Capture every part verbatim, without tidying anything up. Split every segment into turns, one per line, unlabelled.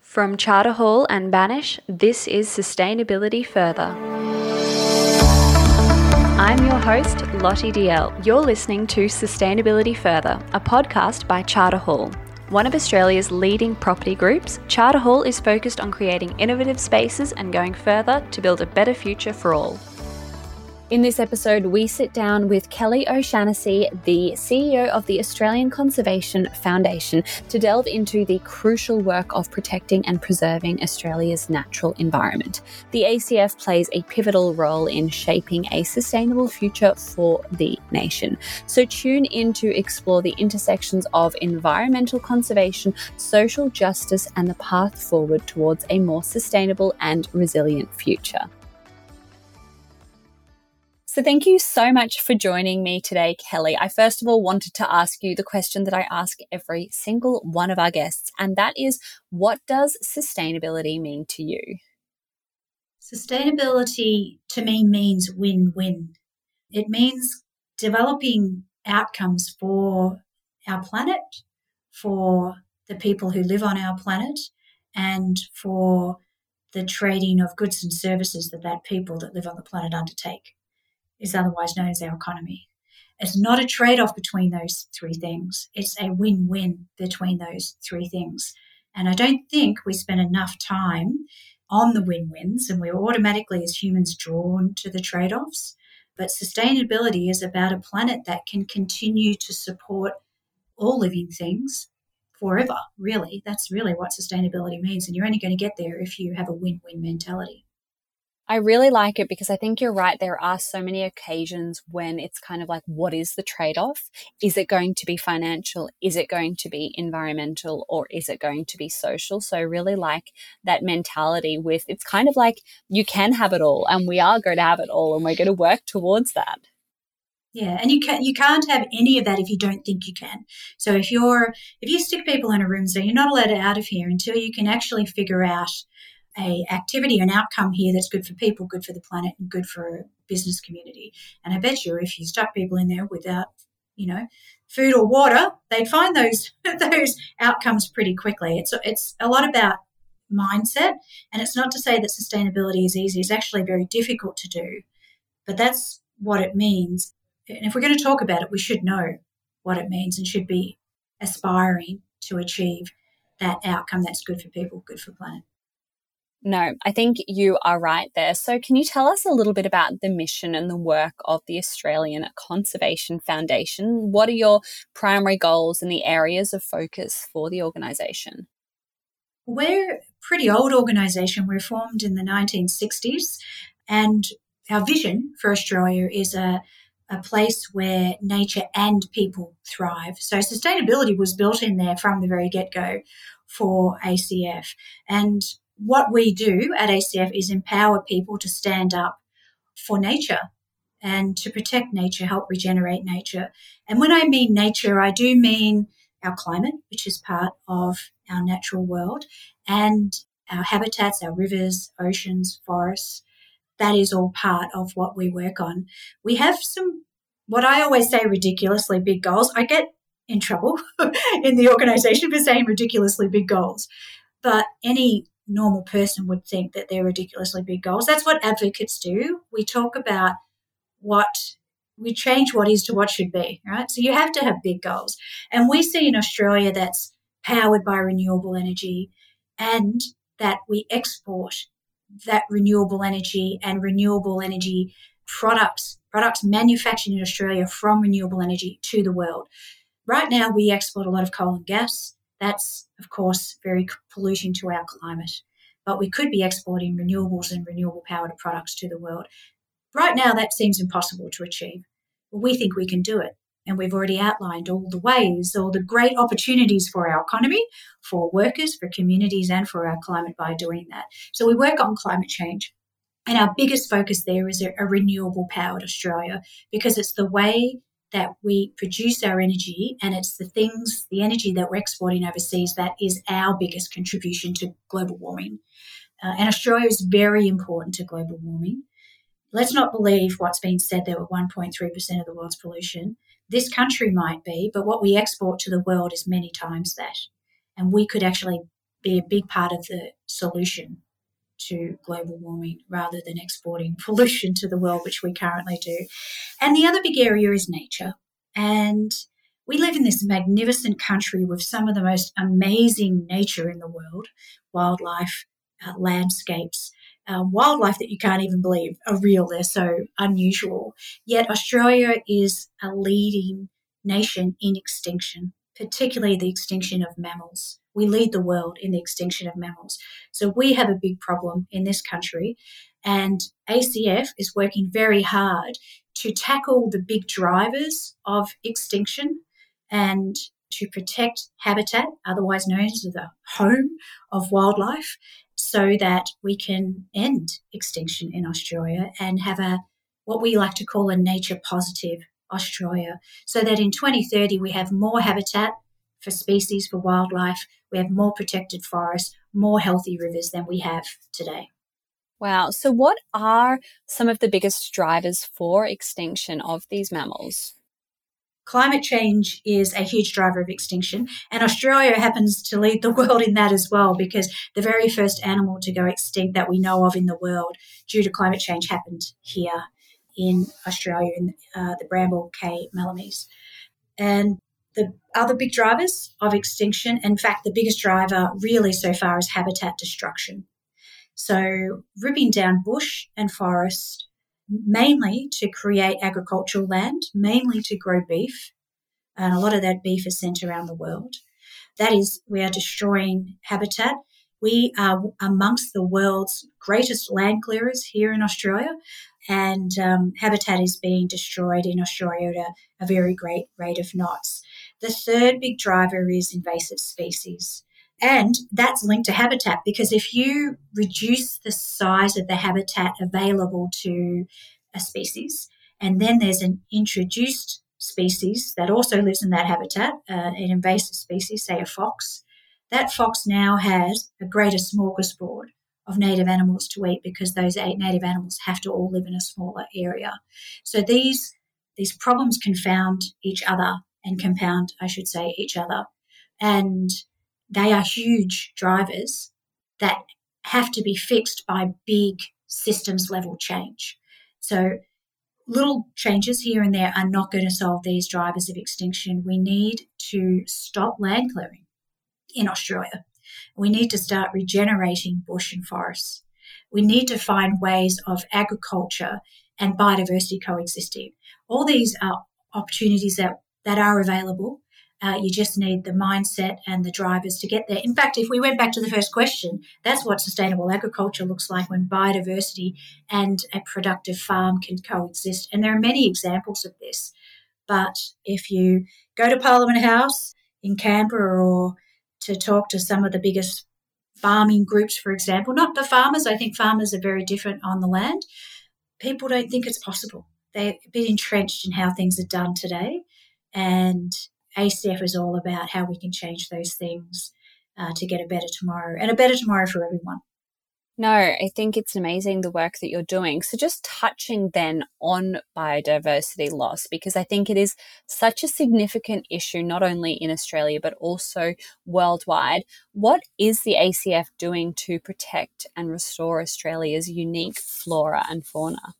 From Charter Hall and Banish, this is Sustainability Further. I'm your host, Lottie D L. You're listening to Sustainability Further, a podcast by Charter Hall. One of Australia's leading property groups, Charter Hall is focused on creating innovative spaces and going further to build a better future for all. In this episode, we sit down with Kelly O'Shannessy, the C E O of the Australian Conservation Foundation, to delve into the crucial work of protecting and preserving Australia's natural environment. The A C F plays a pivotal role in shaping a sustainable future for the nation. So tune in to explore the intersections of environmental conservation, social justice, and the path forward towards a more sustainable and resilient future. So thank you so much for joining me today, Kelly. I first of all wanted to ask you the question that I ask every single one of our guests, and that is, what does sustainability mean to you?
Sustainability to me means win-win. It means developing outcomes for our planet, for the people who live on our planet, and for the trading of goods and services that that people that live on the planet undertake. Is otherwise known as our economy. It's not a trade-off between those three things. It's a win-win between those three things. And I don't think we spend enough time on the win-wins, and we're automatically as humans drawn to the trade-offs. But sustainability is about a planet that can continue to support all living things forever, really. That's really what sustainability means. And you're only going to get there if you have a win-win mentality.
I really like it because I think you're right. There are so many occasions when it's kind of like, what is the trade-off? Is it going to be financial? Is it going to be environmental? Or is it going to be social? So I really like that mentality with, it's kind of like you can have it all, and we are going to have it all, and we're going to work towards that.
Yeah, and you can you can't have any of that if you don't think you can. So if you're if you stick people in a room and say you're not allowed out of here until you can actually figure out a activity, an outcome here that's good for people, good for the planet, and good for a business community. And I bet you if you stuck people in there without, you know, food or water, they'd find those those outcomes pretty quickly. It's it's a lot about mindset, and it's not to say that sustainability is easy. It's actually very difficult to do, but that's what it means. And if we're going to talk about it, we should know what it means and should be aspiring to achieve that outcome that's good for people, good for planet.
No, I think you are right there. So can you tell us a little bit about the mission and the work of the Australian Conservation Foundation? What are your primary goals and the areas of focus for the organisation?
We're a pretty old organisation. We're formed in the nineteen sixties, and our vision for Australia is a, a place where nature and people thrive. So sustainability was built in there from the very get-go for A C F. And what we do at A C F is empower people to stand up for nature and to protect nature, help regenerate nature. And when I mean nature, I do mean our climate, which is part of our natural world, and our habitats, our rivers, oceans, forests. That is all part of what we work on. We have some, what I always say, ridiculously big goals. I get in trouble in the organisation for saying ridiculously big goals, but any normal person would think that they're ridiculously big goals. That's what advocates do. We talk about what, we change what is to what should be, right? So you have to have big goals. And we see in Australia that's powered by renewable energy, and that we export that renewable energy and renewable energy products, products manufactured in Australia from renewable energy to the world. Right now we export a lot of coal and gas. That's, of course, very polluting to our climate. But we could be exporting renewables and renewable-powered products to the world. Right now, that seems impossible to achieve. But we think we can do it. And we've already outlined all the ways, all the great opportunities for our economy, for workers, for communities, and for our climate by doing that. So we work on climate change. And our biggest focus there is a, a renewable-powered Australia, because it's the way that we produce our energy, and it's the things, the energy that we're exporting overseas, that is our biggest contribution to global warming. Uh, and Australia is very important to global warming. Let's not believe what's been said there at one point three percent of the world's pollution. This country might be, but what we export to the world is many times that. And we could actually be a big part of the solution to global warming rather than exporting pollution to the world, which we currently do. And the other big area is nature. And we live in this magnificent country with some of the most amazing nature in the world, wildlife, uh, landscapes, uh, wildlife that you can't even believe are real. They're so unusual. Yet Australia is a leading nation in extinction, particularly the extinction of mammals. We lead the world in the extinction of mammals. So we have a big problem in this country, and A C F is working very hard to tackle the big drivers of extinction and to protect habitat, otherwise known as the home of wildlife, so that we can end extinction in Australia and have a what we like to call a nature positive Australia, so that in twenty thirty we have more habitat for species, for wildlife, we have more protected forests, more healthy rivers than we have today.
Wow. So what are some of the biggest drivers for extinction of these mammals?
Climate change is a huge driver of extinction, and Australia happens to lead the world in that as well, because the very first animal to go extinct that we know of in the world due to climate change happened here in Australia, in uh, the Bramble Cay Melomys. And the other big drivers of extinction, in fact, the biggest driver really so far is habitat destruction. So ripping down bush and forest, mainly to create agricultural land, mainly to grow beef, and a lot of that beef is sent around the world. That is, we are destroying habitat. We are amongst the world's greatest land clearers here in Australia, and um, habitat is being destroyed in Australia at a, a very great rate of knots. The third big driver is invasive species. And that's linked to habitat, because if you reduce the size of the habitat available to a species, and then there's an introduced species that also lives in that habitat, uh, an invasive species, say a fox, that fox now has a greater smorgasbord of native animals to eat, because those eight native animals have to all live in a smaller area. So these, these problems confound each other and compound, I should say, each other. And they are huge drivers that have to be fixed by big systems level change. So little changes here and there are not going to solve these drivers of extinction. We need to stop land clearing in Australia. We need to start regenerating bush and forests. We need to find ways of agriculture and biodiversity coexisting. All these are opportunities that, that are available. Uh, you just need the mindset and the drivers to get there. In fact, if we went back to the first question, that's what sustainable agriculture looks like, when biodiversity and a productive farm can coexist. And there are many examples of this. But if you go to Parliament House in Canberra, or to talk to some of the biggest farming groups, for example, not the farmers, I think farmers are very different on the land, people don't think it's possible. They're a bit entrenched in how things are done today. And A C F is all about how we can change those things uh, to get a better tomorrow, and a better tomorrow for everyone.
No, I think it's amazing the work that you're doing. So just touching then on biodiversity loss, because I think it is such a significant issue, not only in Australia, but also worldwide. What is the A C F doing to protect and restore Australia's unique flora and fauna?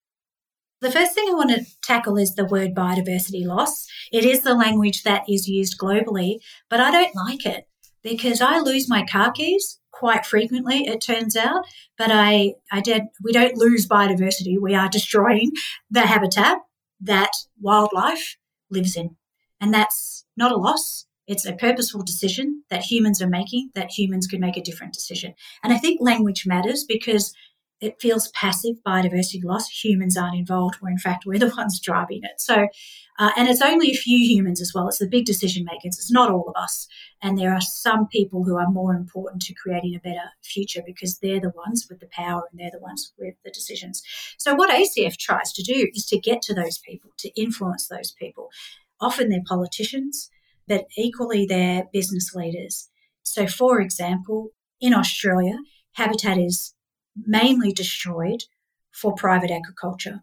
The first thing I want to tackle is the word biodiversity loss. It is the language that is used globally, but I don't like it, because I lose my car keys quite frequently, it turns out. But I, I did, we don't lose biodiversity. We are destroying the habitat that wildlife lives in. And that's not a loss. It's a purposeful decision that humans are making, that humans could make a different decision. And I think language matters, because it feels passive, biodiversity loss. Humans aren't involved, where in fact we're the ones driving it. So, uh, and it's only a few humans as well. It's the big decision makers. It's not all of us. And there are some people who are more important to creating a better future, because they're the ones with the power and they're the ones with the decisions. So what A C F tries to do is to get to those people, to influence those people. Often they're politicians, but equally they're business leaders. So for example, in Australia, habitat is mainly destroyed for private agriculture,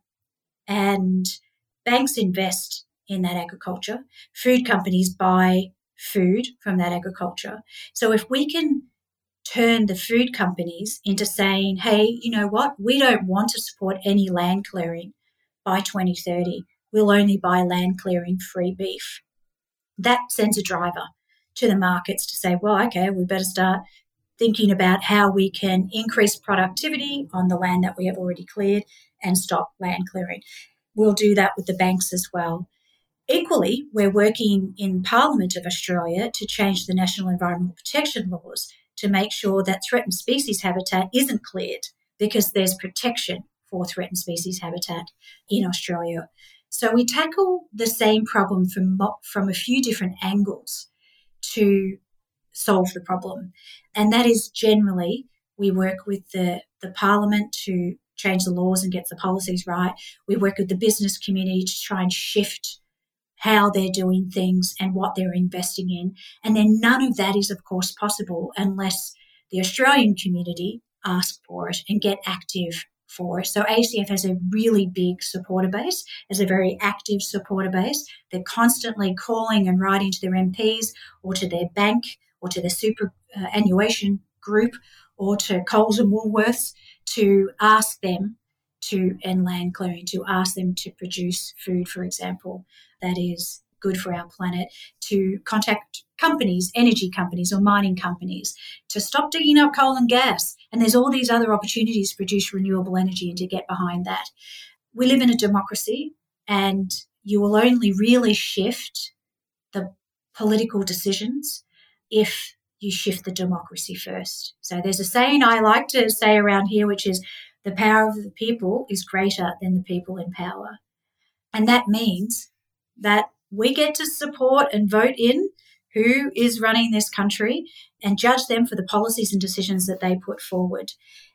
and banks invest in that agriculture. Food companies buy food from that agriculture. So if we can turn the food companies into saying, hey, you know what, we don't want to support any land clearing by twenty thirty. We'll only buy land clearing free beef. That sends a driver to the markets to say, well, okay, we better start thinking about how we can increase productivity on the land that we have already cleared and stop land clearing. We'll do that with the banks as well. Equally, we're working in Parliament of Australia to change the National Environmental Protection Laws to make sure that threatened species habitat isn't cleared, because there's protection for threatened species habitat in Australia. So we tackle the same problem from, from a few different angles to solve the problem. And that is generally we work with the, the Parliament to change the laws and get the policies right. We work with the business community to try and shift how they're doing things and what they're investing in. And then none of that is, of course, possible unless the Australian community ask for it and get active for it. So A C F has a really big supporter base, has a very active supporter base. They're constantly calling and writing to their M Ps or to their bank or to their superannuation group or to Coles and Woolworths to ask them to end land clearing, to ask them to produce food, for example, that is good for our planet, to contact companies, energy companies or mining companies, to stop digging up coal and gas. And there's all these other opportunities to produce renewable energy and to get behind that. We live in a democracy, and you will only really shift the political decisions if you shift the democracy first. So there's a saying I like to say around here, which is the power of the people is greater than the people in power. And that means that we get to support and vote in who is running this country and judge them for the policies and decisions that they put forward.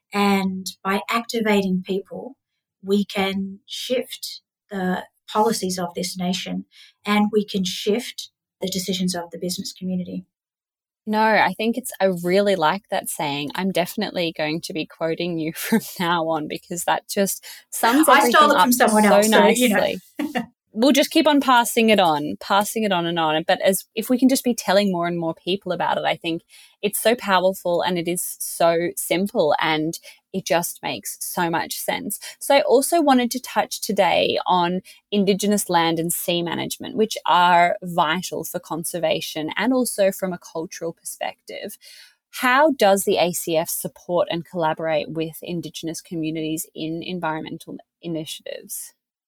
And by activating people, we can shift the policies of this nation and we can shift the decisions of the business community.
No, I think it's, I really like that saying. I'm definitely going to be quoting you from now on because that just sums everything
I stole it from
up
someone
so
else,
nicely.
So, you know.
We'll just keep on passing it on, passing it on and on. But as if we can just be telling more and more people about it, I think it's so powerful and it is so simple and it just makes so much sense. So I also wanted to touch today on Indigenous land and sea management, which are vital for conservation and also from a cultural perspective. How does the A C F support and collaborate with Indigenous communities in environmental initiatives?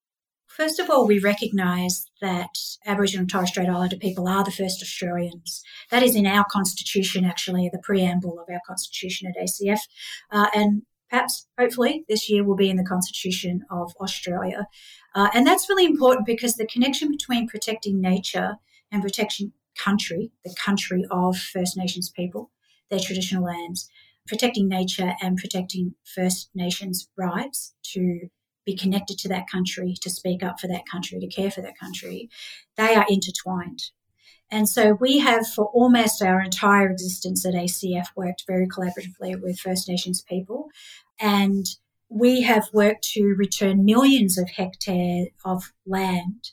First of all, we recognise that Aboriginal and Torres Strait Islander people are the first Australians. That is in our constitution, actually, the preamble of our constitution at A C F. Uh, and perhaps, hopefully, this year will be in the constitution of Australia. Uh, and that's really important because the connection between protecting nature and protecting country, the country of First Nations people, their traditional lands, protecting nature and protecting First Nations rights to be connected to that country, to speak up for that country, to care for that country, they are intertwined. And so we have, for almost our entire existence at A C F, worked very collaboratively with First Nations people. And we have worked to return millions of hectares of land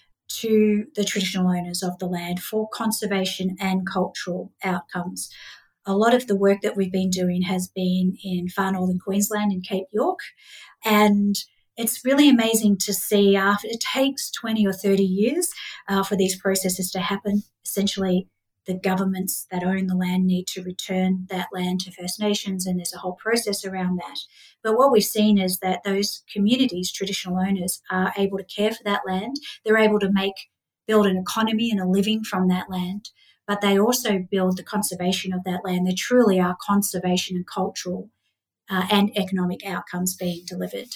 to the traditional owners of the land for conservation and cultural outcomes. A lot of the work that we've been doing has been in far northern Queensland in Cape York, and it's really amazing to see after it takes twenty or thirty years uh, for these processes to happen. Essentially, the governments that own the land need to return that land to First Nations, and there's a whole process around that. But what we've seen is that those communities, traditional owners, are able to care for that land. They're able to make, build an economy and a living from that land, but they also build the conservation of that land. There truly are conservation and cultural uh, and economic outcomes being delivered.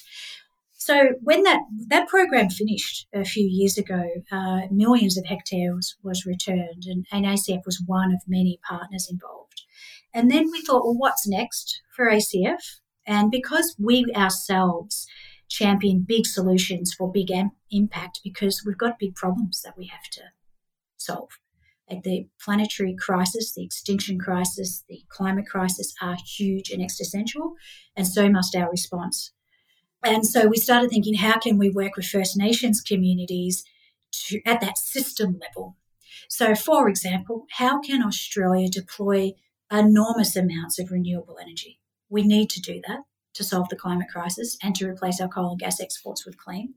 So when that, that program finished a few years ago, uh, millions of hectares was returned, and, and A C F was one of many partners involved. And then we thought, well, what's next for A C F? And because we ourselves champion big solutions for big am- impact, because we've got big problems that we have to solve. Like the planetary crisis, the extinction crisis, the climate crisis are huge and existential, and so must our response. And so we started thinking, how can we work with First Nations communities to, at that system level? So, for example, how can Australia deploy enormous amounts of renewable energy. We need to do that to solve the climate crisis and to replace our coal and gas exports with clean.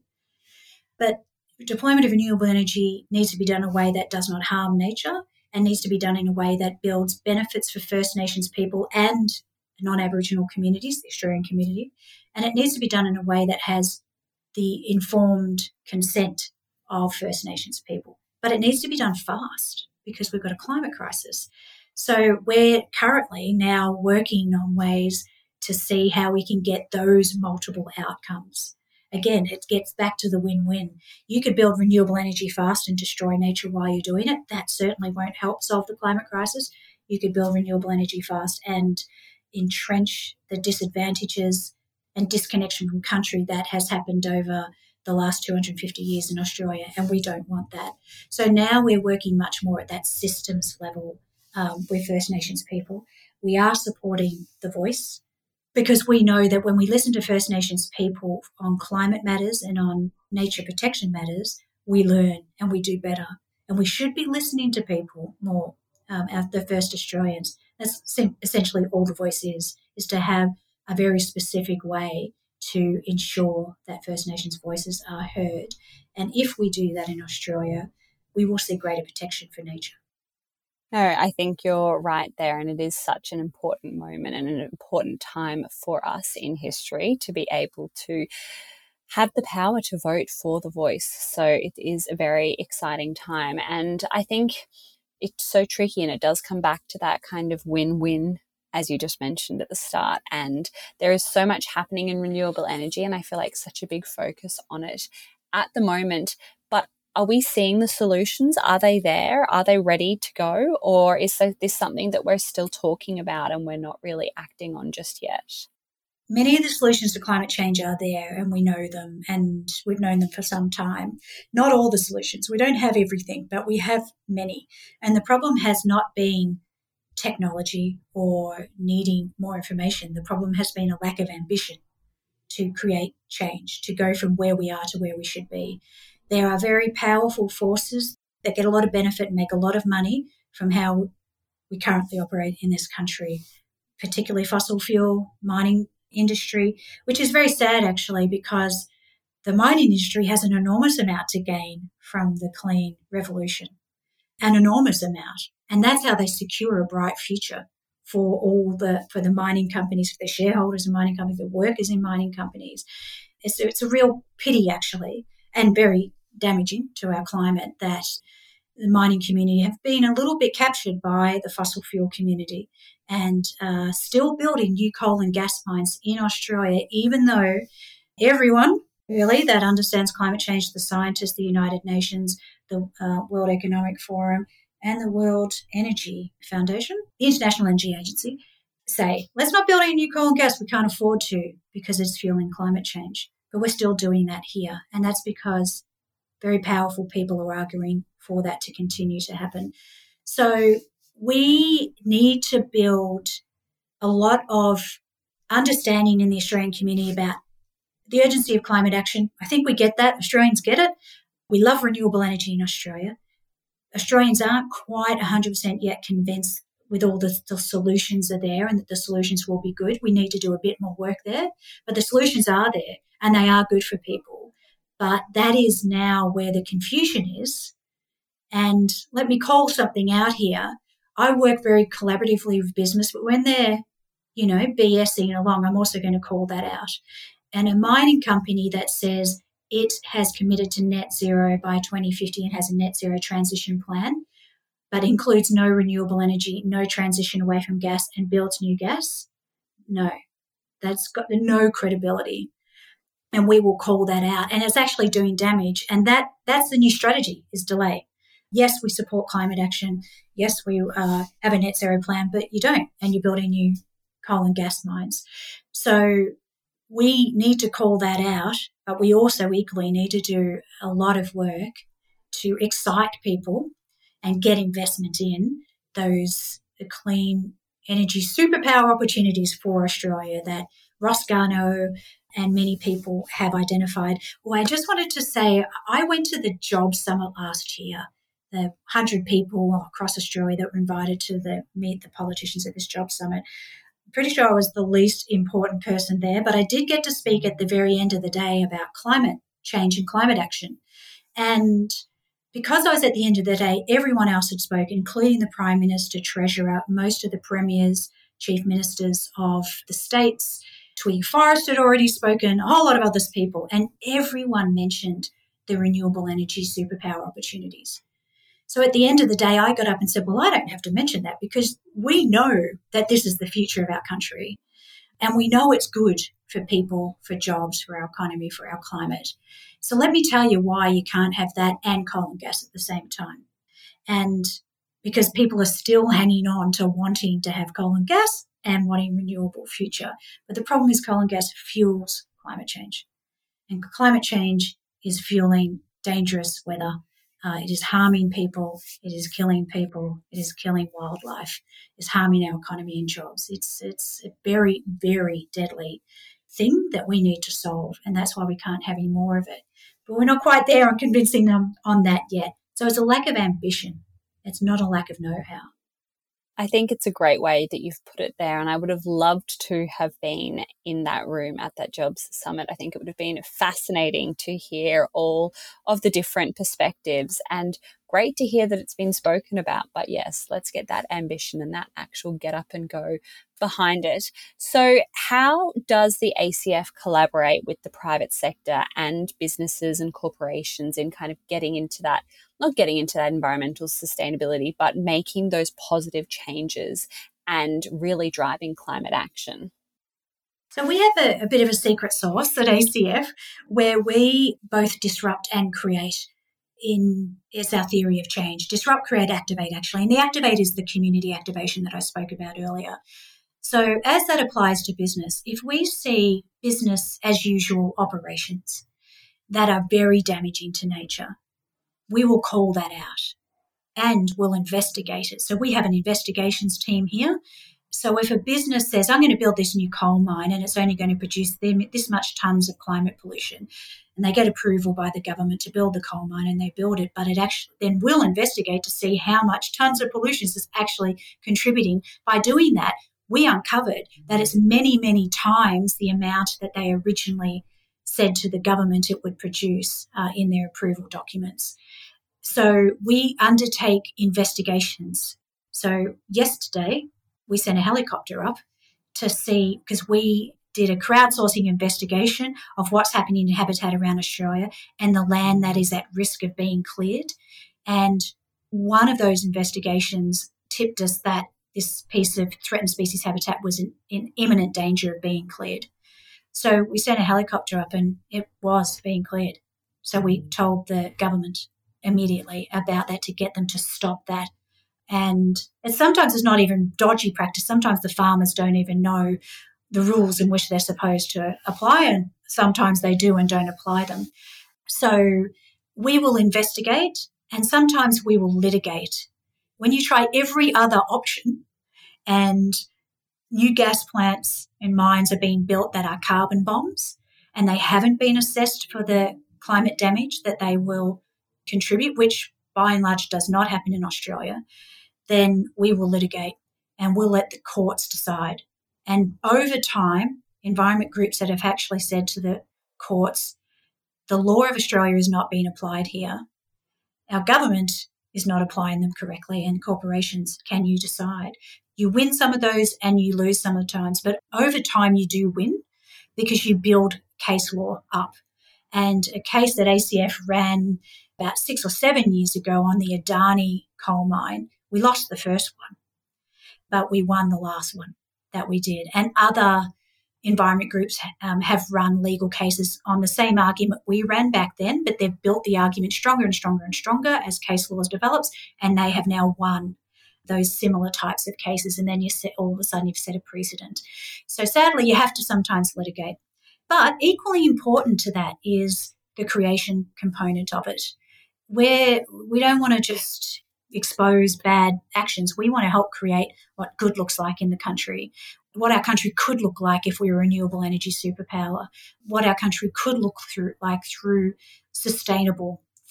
But deployment of renewable energy needs to be done in a way that does not harm nature and needs to be done in a way that builds benefits for First Nations people and non-Aboriginal communities, the Australian community. And it needs to be done in a way that has the informed consent of First Nations people. But it needs to be done fast because we've got a climate crisis. So we're currently now working on ways to see how we can get those multiple outcomes. Again, it gets back to the win-win. You could build renewable energy fast and destroy nature while you're doing it. That certainly won't help solve the climate crisis. You could build renewable energy fast and entrench the disadvantages and disconnection from country that has happened over the last two hundred fifty years in Australia, and we don't want that. So now we're working much more at that systems level um, with First Nations people. We are supporting The Voice because we know that when we listen to First Nations people on climate matters and on nature protection matters, we learn and we do better. And we should be listening to people more, um, the First Australians. That's essentially all The Voice is, is to have a very specific way to ensure that First Nations voices are heard. And if we do that in Australia, we will see greater protection for nature.
No, I think you're right there, and it is such an important moment and an important time for us in history to be able to have the power to vote for The Voice. So it is a very exciting time, and I think it's so tricky, and it does come back to that kind of win-win, as you just mentioned at the start. And there is so much happening in renewable energy, and I feel like such a big focus on it at the moment. But are we seeing the solutions? Are they there? Are they ready to go? Or is this something that we're still talking about and we're not really acting on just yet?
Many of the solutions to climate change are there, and we know them, and we've known them for some time. Not all the solutions. We don't have everything, but we have many. And the problem has not been technology or needing more information. The problem has been a lack of ambition to create change, to go from where we are to where we should be. There are very powerful forces that get a lot of benefit and make a lot of money from how we currently operate in this country, particularly fossil fuel, mining industry, which is very sad actually, because the mining industry has an enormous amount to gain from the clean revolution, an enormous amount. And that's how they secure a bright future for all the, for the mining companies, for the shareholders in mining companies, the workers in mining companies. It's, it's a real pity actually, and very damaging to our climate that the mining community have been a little bit captured by the fossil fuel community and uh, still building new coal and gas mines in Australia, even though everyone really that understands climate change, the scientists, the United Nations, the uh, World Economic Forum, and the World Energy Foundation, the International Energy Agency, say, let's not build any new coal and gas. We can't afford to because it's fueling climate change. But we're still doing that here. And that's because very powerful people are arguing for that to continue to happen. So we need to build a lot of understanding in the Australian community about the urgency of climate action. I think we get that. Australians get it. We love renewable energy in Australia. Australians aren't quite one hundred percent yet convinced with all the, the solutions are there and that the solutions will be good. We need to do a bit more work there. But the solutions are there and they are good for people. But that is now where the confusion is. And let me call something out here. I work very collaboratively with business, but when they're, you know, BSing along, I'm also going to call that out. And a mining company that says it has committed to net zero by twenty fifty and has a net zero transition plan, but includes no renewable energy, no transition away from gas and builds new gas, no, that's got no credibility. And we will call that out. And it's actually doing damage. And that that's the new strategy, is delay. Yes, we support climate action. Yes, we uh, have a net zero plan, but you don't, and you're building new coal and gas mines. So we need to call that out, but we also equally need to do a lot of work to excite people and get investment in those the clean energy superpower opportunities for Australia that Ross Garnaut and many people have identified. Well, I just wanted to say, I went to the Job Summit last year, the one hundred people across Australia that were invited to the meet the politicians at this job summit, I'm pretty sure I was the least important person there, but I did get to speak at the very end of the day about climate change and climate action. And because I was at the end of the day, everyone else had spoken, including the Prime Minister, Treasurer, most of the premiers, chief ministers of the states. Twiggy Forrest had already spoken, a whole lot of other people, and everyone mentioned the renewable energy superpower opportunities. So at the end of the day, I got up and said, well, I don't have to mention that because we know that this is the future of our country and we know it's good for people, for jobs, for our economy, for our climate. So let me tell you why you can't have that and coal and gas at the same time. And because people are still hanging on to wanting to have coal and gas and wanting renewable future. But the problem is coal and gas fuels climate change. And climate change is fueling dangerous weather. Uh, it is harming people. It is killing people. It is killing wildlife. It's harming our economy and jobs. It's, it's a very, very deadly thing that we need to solve. And that's why we can't have any more of it. But we're not quite there on convincing them on that yet. So it's a lack of ambition. It's not a lack of know-how.
I think it's a great way that you've put it there, and I would have loved to have been in that room at that Jobs Summit. I think it would have been fascinating to hear all of the different perspectives and great to hear that it's been spoken about. But yes, let's get that ambition and that actual get up and go behind it. So how does the A C F collaborate with the private sector and businesses and corporations in kind of getting into that, not getting into that environmental sustainability, but making those positive changes and really driving climate action?
So we have a, a bit of a secret sauce at A C F where we both disrupt and create. In it's our theory of change. Disrupt, create, activate, actually. And the activate is the community activation that I spoke about earlier. So as that applies to business, if we see business as usual operations that are very damaging to nature, we will call that out and we'll investigate it. So we have an investigations team here. So if a business says, I'm going to build this new coal mine and it's only going to produce them this much tonnes of climate pollution, and they get approval by the government to build the coal mine and they build it, but it actually then will investigate to see how much tonnes of pollution is actually contributing. By doing that, we uncovered that it's many, many times the amount that they originally said to the government it would produce uh, in their approval documents. So we undertake investigations. So yesterday, we sent a helicopter up to see, because we did a crowdsourcing investigation of what's happening in habitat around Australia and the land that is at risk of being cleared. And one of those investigations tipped us that this piece of threatened species habitat was in, in imminent danger of being cleared. So we sent a helicopter up and it was being cleared. So we told the government immediately about that to get them to stop that. And it sometimes it's not even dodgy practice. Sometimes the farmers don't even know the rules in which they're supposed to apply, and sometimes they do and don't apply them. So we will investigate and sometimes we will litigate. When you try every other option and new gas plants and mines are being built that are carbon bombs and they haven't been assessed for the climate damage that they will contribute, which by and large does not happen in Australia, then we will litigate and we'll let the courts decide. And over time, environment groups that have actually said to the courts, the law of Australia is not being applied here. Our government is not applying them correctly, and corporations, can you decide? You win some of those and you lose some of the times, but over time you do win because you build case law up. And a case that A C F ran about six or seven years ago on the Adani coal mine, we lost the first one, but we won the last one that we did. And other environment groups um, have run legal cases on the same argument we ran back then, but they've built the argument stronger and stronger and stronger as case laws develops, and they have now won those similar types of cases. And then you set, all of a sudden you've set a precedent. So sadly, you have to sometimes litigate. But equally important to that is the creation component of it, where we don't want to just expose bad actions. We want to help create what good looks like in the country, what our country could look like if we were a renewable energy superpower, what our country could look through like through sustainable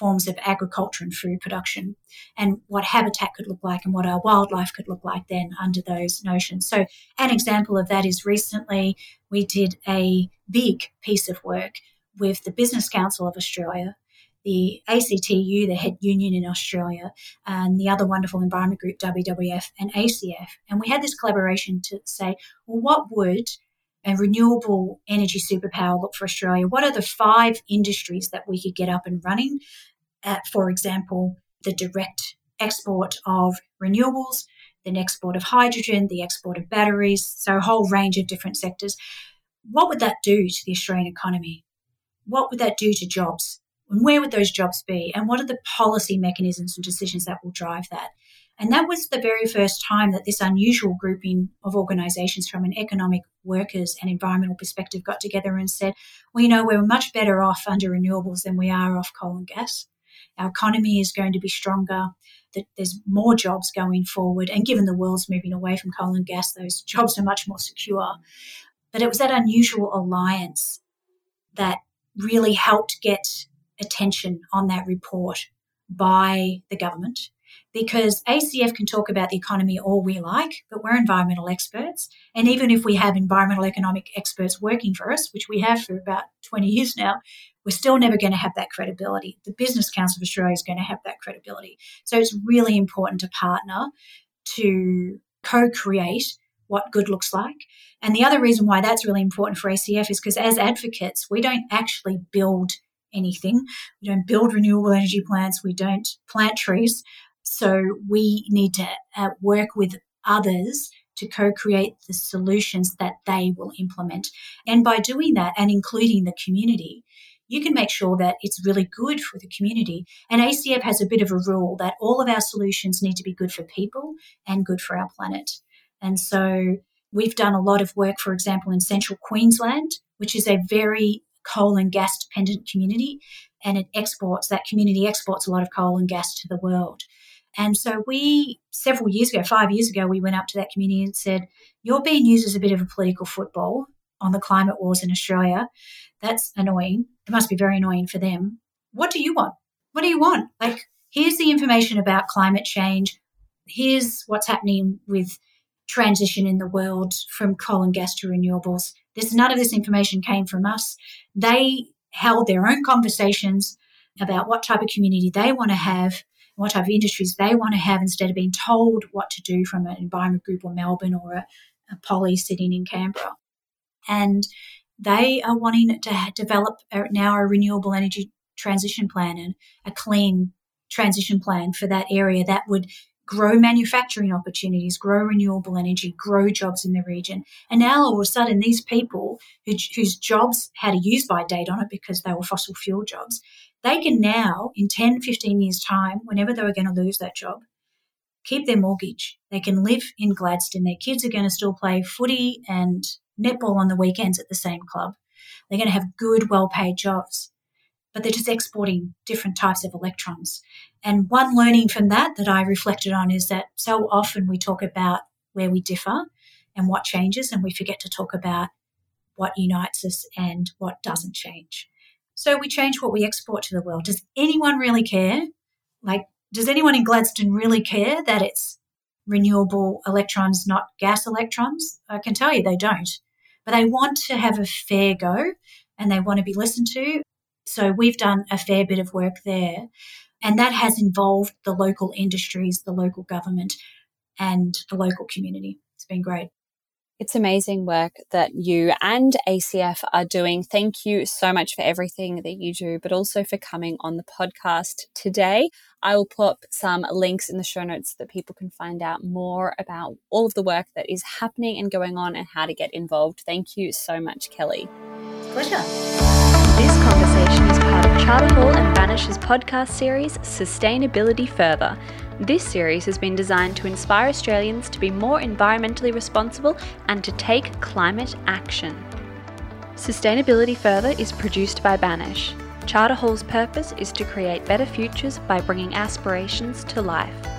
forms of agriculture and food production, and what habitat could look like and what our wildlife could look like then under those notions. So an example of that is recently we did a big piece of work with the Business Council of Australia, the A C T U, the head union in Australia, and the other wonderful environment group, W W F and A C F. And we had this collaboration to say, well, what would a renewable energy superpower look for Australia? What are the five industries that we could get up and running? At, for example, the direct export of renewables, the export of hydrogen, the export of batteries, so a whole range of different sectors. What would that do to the Australian economy? What would that do to jobs? And where would those jobs be? And what are the policy mechanisms and decisions that will drive that? And that was the very first time that this unusual grouping of organisations from an economic, workers and environmental perspective got together and said, well, you know, we're much better off under renewables than we are off coal and gas. Our economy is going to be stronger, that there's more jobs going forward. And given the world's moving away from coal and gas, those jobs are much more secure. But it was that unusual alliance that really helped get attention on that report by the government, because A C F can talk about the economy all we like, but we're environmental experts. And even if we have environmental economic experts working for us, which we have for about twenty years now, we're still never going to have that credibility. The Business Council of Australia is going to have that credibility. So it's really important to partner to co-create what good looks like. And the other reason why that's really important for A C F is because as advocates, we don't actually build anything. We don't build renewable energy plants. We don't plant trees. So we need to uh, work with others to co-create the solutions that they will implement. And by doing that and including the community, you can make sure that it's really good for the community. And A C F has a bit of a rule that all of our solutions need to be good for people and good for our planet. And so we've done a lot of work, for example, in central Queensland, which is a very coal and gas dependent community, and it exports, that community exports a lot of coal and gas to the world. And so we, several years ago, five years ago, we went up to that community and said, you're being used as a bit of a political football on the climate wars in Australia. That's annoying. It must be very annoying for them. What do you want? What do you want? Like, here's the information about climate change. Here's what's happening with transition in the world from coal and gas to renewables. This, none of this information came from us. They held their own conversations about what type of community they want to have, what type of industries they want to have, instead of being told what to do from an environment group or Melbourne or a, a poly sitting in Canberra. And they are wanting to develop a, now a renewable energy transition plan and a clean transition plan for that area that would grow manufacturing opportunities, grow renewable energy, grow jobs in the region. And now all of a sudden these people who, whose jobs had a use-by date on it because they were fossil fuel jobs, they can now, in ten, fifteen years' time, whenever they were going to lose that job, keep their mortgage. They can live in Gladstone. Their kids are going to still play footy and netball on the weekends at the same club. They're going to have good, well-paid jobs. But they're just exporting different types of electrons. And one learning from that that I reflected on is that so often we talk about where we differ and what changes, and we forget to talk about what unites us and what doesn't change. So we change what we export to the world. Does anyone really care? Like, does anyone in Gladstone really care that it's renewable electrons, not gas electrons? I can tell you they don't. But they want to have a fair go and they want to be listened to. So we've done a fair bit of work there, and that has involved the local industries, the local government and the local community. It's been great.
It's amazing work that you and A C F are doing. Thank you so much for everything that you do, but also for coming on the podcast today. I will put some links in the show notes so that people can find out more about all of the work that is happening and going on and how to get involved. Thank you so much, Kelly.
Pleasure.
This conversation is part of Charter Hall and Vanish's podcast series, Sustainability Further. This series has been designed to inspire Australians to be more environmentally responsible and to take climate action. Sustainability Further is produced by Banish. Charter Hall's purpose is to create better futures by bringing aspirations to life.